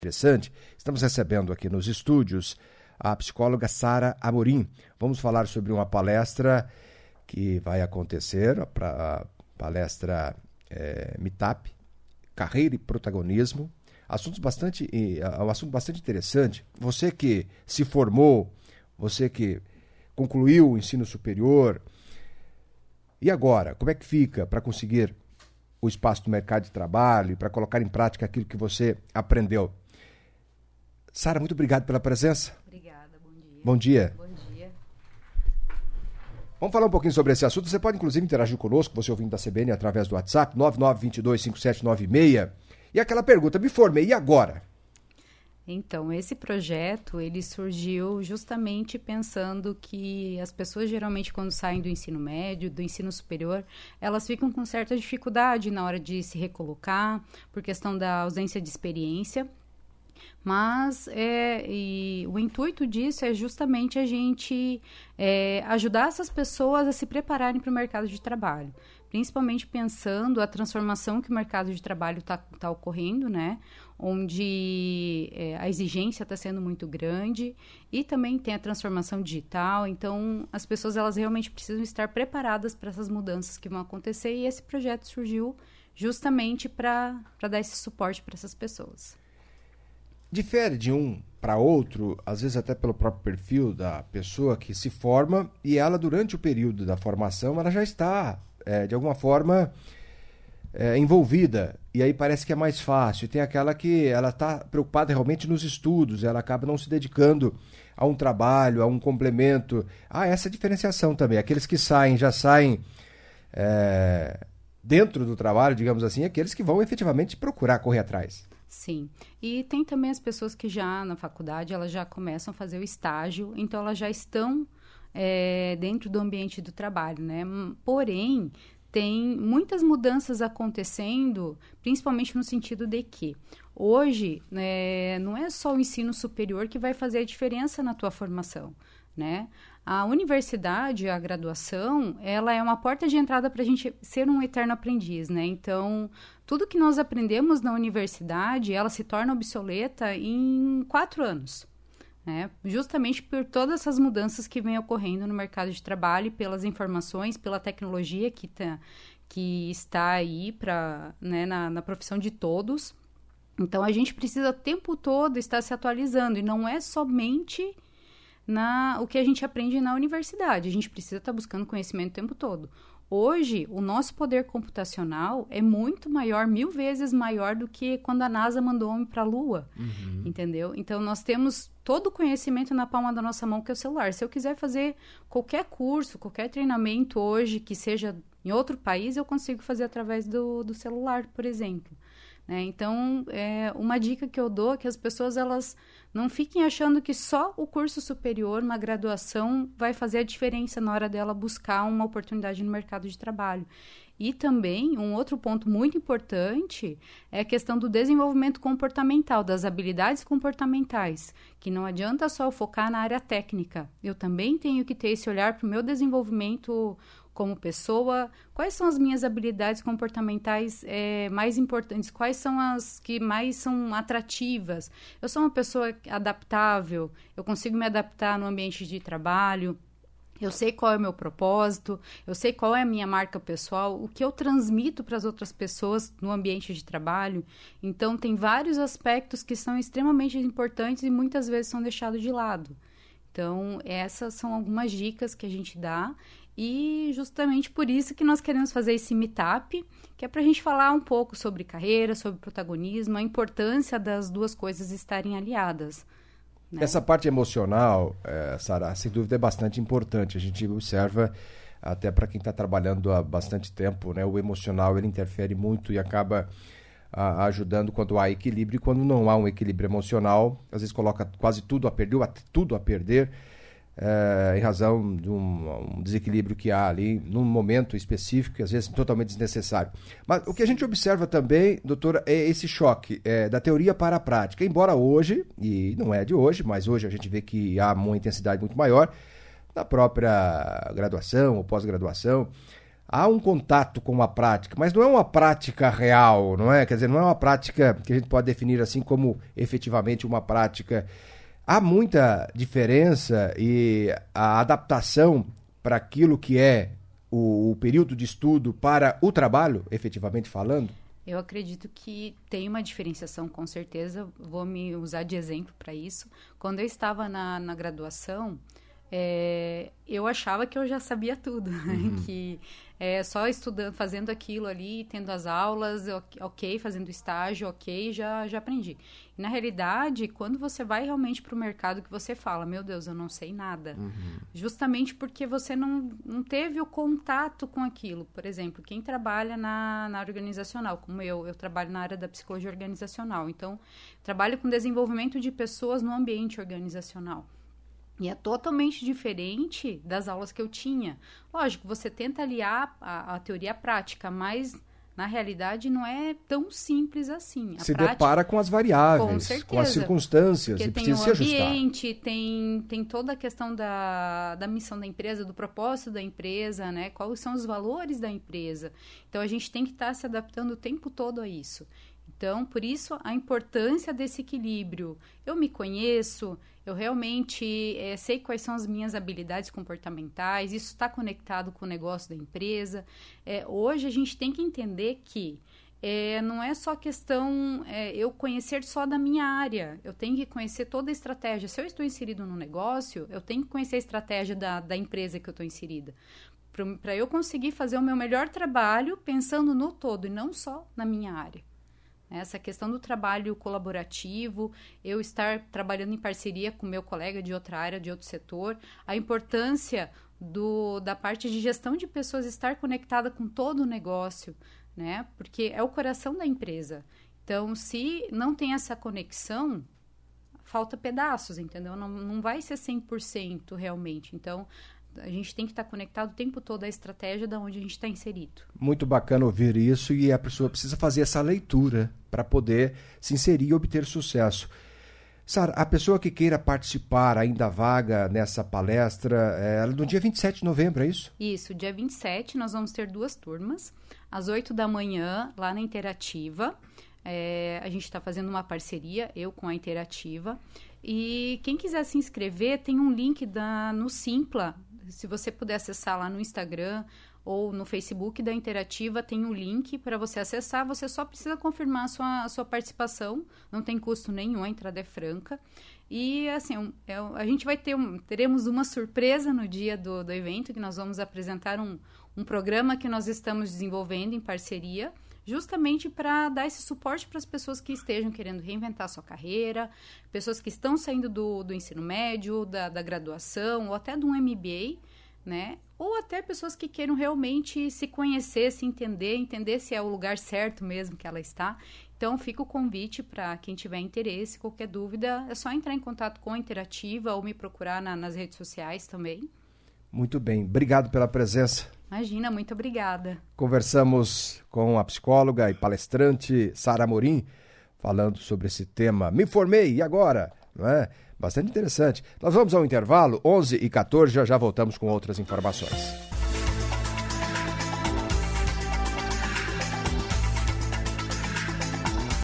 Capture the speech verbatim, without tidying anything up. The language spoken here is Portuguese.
Interessante. Estamos recebendo aqui nos estúdios a psicóloga Sara Amorim. Vamos falar sobre uma palestra que vai acontecer, a palestra é, Meetup, Carreira e Protagonismo. Assuntos bastante, é um assunto bastante interessante. Você que se formou, você que concluiu o ensino superior, e agora? Como é que fica para conseguir o espaço do mercado de trabalho, para colocar em prática aquilo que você aprendeu? Sara, muito obrigado pela presença. Obrigada, bom dia. Bom dia. Bom dia. Vamos falar um pouquinho sobre esse assunto. Você pode, inclusive, interagir conosco, você ouvindo da C B N, através do WhatsApp, nove nove dois dois cinco sete nove seis. E aquela pergunta, me formei, e agora? Então, esse projeto, ele surgiu justamente pensando que as pessoas, geralmente, quando saem do ensino médio, do ensino superior, elas ficam com certa dificuldade na hora de se recolocar, por questão da ausência de experiência. Mas é, e o intuito disso é justamente a gente é, ajudar essas pessoas a se prepararem para o mercado de trabalho, principalmente pensando a transformação que o mercado de trabalho está tá ocorrendo, né? Onde é, a exigência está sendo muito grande e também tem a transformação digital. Então, as pessoas elas realmente precisam estar preparadas para essas mudanças que vão acontecer, e esse projeto surgiu justamente para para dar esse suporte para essas pessoas. Difere de um para outro, às vezes até pelo próprio perfil da pessoa que se forma, e ela, durante o período da formação, ela já está, é, de alguma forma, é, envolvida. E aí parece que é mais fácil. Tem aquela que ela está preocupada realmente nos estudos, ela acaba não se dedicando a um trabalho, a um complemento. Ah, essa diferenciação também. Aqueles que saem, já saem é, dentro do trabalho, digamos assim, aqueles que vão efetivamente procurar correr atrás. Sim, e tem também as pessoas que já na faculdade, elas já começam a fazer o estágio, então elas já estão é, dentro do ambiente do trabalho, né? Porém, tem muitas mudanças acontecendo, principalmente no sentido de que hoje, né, não é só o ensino superior que vai fazer a diferença na tua formação, né? A universidade, a graduação, ela é uma porta de entrada para a gente ser um eterno aprendiz, né? Então, tudo que nós aprendemos na universidade, ela se torna obsoleta em quatro anos, né? Justamente por todas essas mudanças que vêm ocorrendo no mercado de trabalho, pelas informações, pela tecnologia que, tá, que está aí pra, né, na, na profissão de todos. Então, a gente precisa o tempo todo estar se atualizando, e não é somente Na, o que a gente aprende na universidade. A gente precisa estar buscando conhecimento o tempo todo. Hoje, o nosso poder computacional é muito maior, mil vezes maior do que quando a NASA mandou homem para a Lua, uhum. Entendeu? Então, nós temos todo o conhecimento na palma da nossa mão, que é o celular. Se eu quiser fazer qualquer curso, qualquer treinamento hoje, que seja em outro país, eu consigo fazer através do, do celular, por exemplo. Né? Então, é, uma dica que eu dou é que as pessoas elas não fiquem achando que só o curso superior, uma graduação, vai fazer a diferença na hora dela buscar uma oportunidade no mercado de trabalho. E também, um outro ponto muito importante é a questão do desenvolvimento comportamental, das habilidades comportamentais, que não adianta só focar na área técnica. Eu também tenho que ter esse olhar para o meu desenvolvimento como pessoa. Quais são as minhas habilidades comportamentais é, mais importantes? Quais são as que mais são atrativas? Eu sou uma pessoa adaptável, eu consigo me adaptar no ambiente de trabalho, eu sei qual é o meu propósito, eu sei qual é a minha marca pessoal, o que eu transmito para as outras pessoas no ambiente de trabalho. Então, tem vários aspectos que são extremamente importantes e muitas vezes são deixados de lado. Então, essas são algumas dicas que a gente dá, e justamente por isso que nós queremos fazer esse meetup, que é para a gente falar um pouco sobre carreira, sobre protagonismo, a importância das duas coisas estarem aliadas. Né? Essa parte emocional, é, Sara, sem dúvida é bastante importante. A gente observa, até para quem está trabalhando há bastante tempo, né, o emocional ele interfere muito e acaba a, ajudando quando há equilíbrio, e quando não há um equilíbrio emocional, às vezes coloca quase tudo a perder, tudo a perder, é, em razão de um, um desequilíbrio que há ali num momento específico, e às vezes totalmente desnecessário. Mas o que a gente observa também, doutora, é esse choque é, da teoria para a prática. Embora hoje, e não é de hoje, mas hoje a gente vê que há uma intensidade muito maior na própria graduação ou pós-graduação, há um contato com a prática, mas não é uma prática real, não é? Quer dizer, não é uma prática que a gente pode definir assim como efetivamente uma prática. Há muita diferença e a adaptação para aquilo que é o, o período de estudo para o trabalho, efetivamente falando? Eu acredito que tem uma diferenciação, com certeza. Vou me usar de exemplo para isso. Quando eu estava na, na graduação, é, eu achava que eu já sabia tudo, uhum. que é, só estudando, fazendo aquilo ali, tendo as aulas, ok, fazendo estágio, ok, já, já aprendi. E, na realidade, quando você vai realmente para o mercado, que você fala, meu Deus, eu não sei nada. Uhum. Justamente porque você não, não teve o contato com aquilo. Por exemplo, quem trabalha na, na área organizacional, como eu, eu trabalho na área da psicologia organizacional. Então, trabalho com desenvolvimento de pessoas no ambiente organizacional. E é totalmente diferente das aulas que eu tinha. Lógico, você tenta aliar a, a teoria à prática, mas na realidade não é tão simples assim. A se prática, depara com as variáveis, com, certeza, com as circunstâncias, porque e tem precisa o se ajustar. ambiente, tem, tem toda a questão da, da missão da empresa, do propósito da empresa, né? Quais são os valores da empresa. Então, a gente tem que estar se adaptando o tempo todo a isso. Então, por isso, a importância desse equilíbrio. Eu me conheço, eu realmente é, sei quais são as minhas habilidades comportamentais, isso está conectado com o negócio da empresa. É, hoje, a gente tem que entender que é, não é só questão é, eu conhecer só da minha área, eu tenho que conhecer toda a estratégia. Se eu estou inserido no negócio, eu tenho que conhecer a estratégia da, da empresa que eu estou inserida. Para eu conseguir fazer o meu melhor trabalho pensando no todo e não só na minha área. Essa questão do trabalho colaborativo, eu estar trabalhando em parceria com meu colega de outra área, de outro setor, a importância do, da parte de gestão de pessoas estar conectada com todo o negócio, né? Porque é o coração da empresa. Então, se não tem essa conexão, falta pedaços, entendeu? Não, não vai ser cem por cento realmente. Então, a gente tem que estar conectado o tempo todo à estratégia de onde a gente está inserido. Muito bacana ouvir isso e a pessoa precisa fazer essa leitura para poder se inserir e obter sucesso. Sara, a pessoa que queira participar ainda vaga nessa palestra, é no dia vinte e sete de novembro, é isso? Isso, dia vinte e sete nós vamos ter duas turmas, às oito da manhã, lá na Interativa. É, a gente está fazendo uma parceria, eu com a Interativa. E quem quiser se inscrever, tem um link da, no Simpla. Se você puder acessar lá no Instagram ou no Facebook da Interativa, tem um link para você acessar. Você só precisa confirmar a sua, a sua participação. Não tem custo nenhum, a entrada é franca. E, assim, um, é, a gente vai ter um, teremos uma surpresa no dia do, do evento, que nós vamos apresentar um, um programa que nós estamos desenvolvendo em parceria, justamente para dar esse suporte para as pessoas que estejam querendo reinventar a sua carreira, pessoas que estão saindo do, do ensino médio, da, da graduação, ou até de um M B A, né? Ou até pessoas que queiram realmente se conhecer, se entender, entender se é o lugar certo mesmo que ela está. Então, fica o convite para quem tiver interesse, qualquer dúvida, é só entrar em contato com a Interativa ou me procurar na, nas redes sociais também. Muito bem, obrigado pela presença. Imagina, muito obrigada. Conversamos com a psicóloga e palestrante Sara Amorim, falando sobre esse tema. Me formei, e agora? Não é? Bastante interessante. Nós vamos ao intervalo, onze e quatorze, já já voltamos com outras informações.